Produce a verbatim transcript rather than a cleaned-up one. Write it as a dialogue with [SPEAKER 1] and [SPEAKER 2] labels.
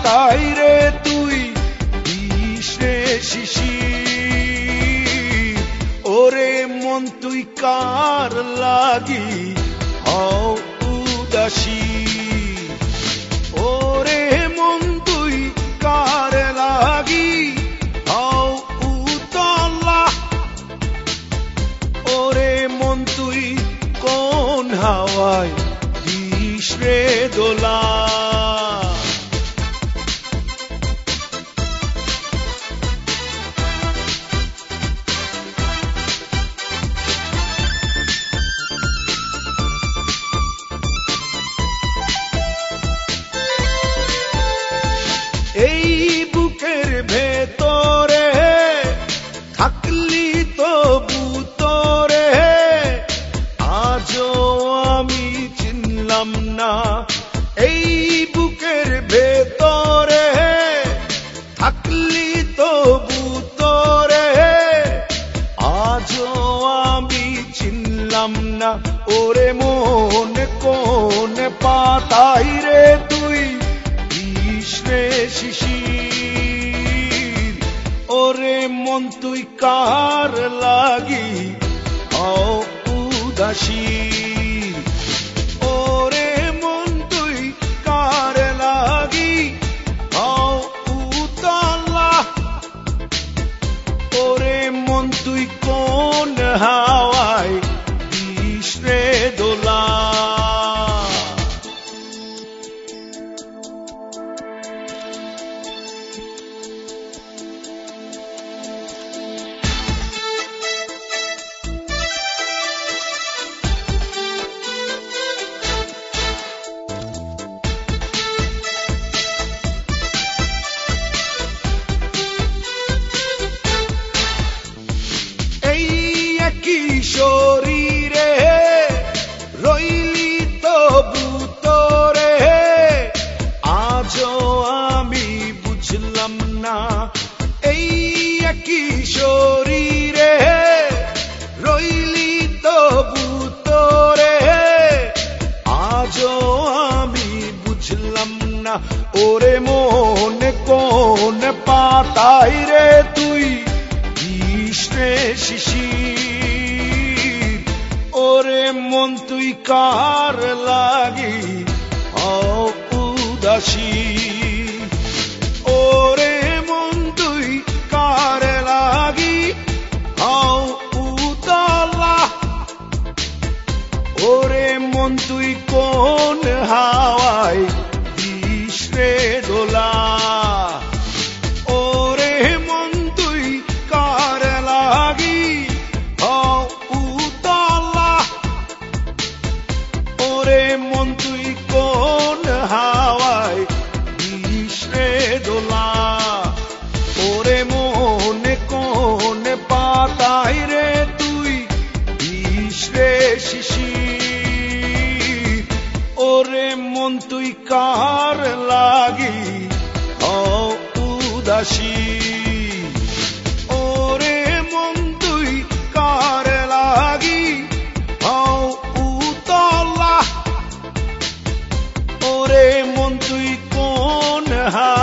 [SPEAKER 1] পাতাই রে তুই দিস রে শিশির। ওরে মন তুই কার লাগি হও উদাসী, ওরে মন তুই কার লাগি হও উতলা, ওরে মন তুই কোন হাওয়ায় দিস রে দোলা। এই বুকের ভেতরে থাকলি তবু তোরে আজও আমি চিনলাম না। এই বুকের ভেতরে থাকলি তবু তোরে আজও আমি চিনলাম না। ওরে মন কোন পাতাই রে তুই দিস রে শিশির। ওরে মন তুই কার লাগি হও উদাসী, ওরে মন তুই কার লাগি হও উতলা, ওরে মন তুই কোন হাওয়ায় দিস রে দোলা। শরীরে রইলি তবু তোরে আজও আমি বুঝলাম না। এই একই শরীরে রইলি তবু তোরে আজও আমি বুঝলাম না। ওরে মন কোন পাতাই রে তুই দিস রে শিশির। ওরে মন তুই কার লাগি হও উদাসী, ওরে মন তুই কার লাগি হও উতলা, ওরে মন তুই কোন হাওয়ায় দিস রে দোলা। ওরে মন তুই কার লাগি হও উতলা, ওরে মন তুই কোন হাওয়ায় দিস রে দোলা। ওরে মন কোন পাতাই রে তুই দিস রে শিশির। ওরে মন তুই কার লাগি হও উদাসী, ওরে মন তুই কার লাগি হও উতলা, ওরে মন তুই কোন হা